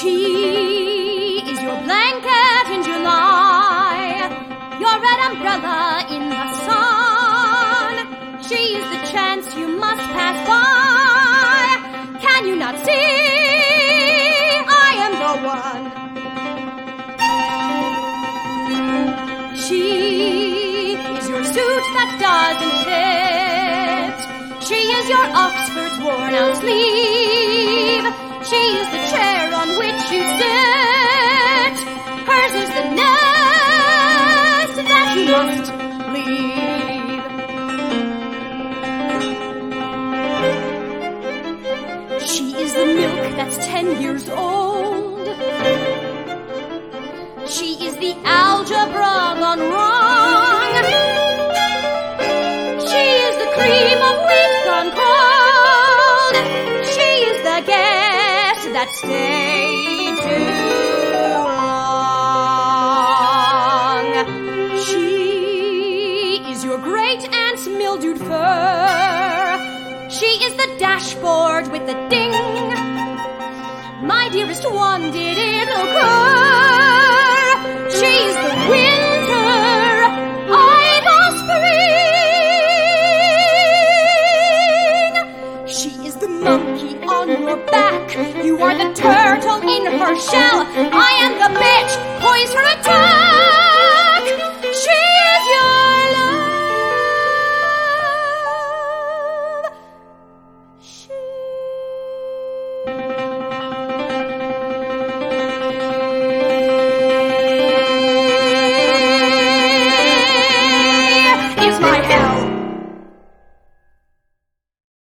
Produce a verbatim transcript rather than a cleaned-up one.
She is your blanket in July, your red umbrella in the sun. She is the chance you must pass by. Can you not see I am the one? She is your suit that doesn't fit. She is your Oxford's worn-out sleeve. She is the chair on which you sit. Hers is the nest that you must leave. She is the milk that's ten years old. She is the algebra gone wrong. She is the cream of wheat gone cold. She is the guest that stayed too long. She is your great aunt's mildewed fur. She is the dashboard with the ding. My dearest one, did it occur? She is the winter, I the spring. She is the monkey on your back. You are the turtle in her shell. I am the bitch poised for attack.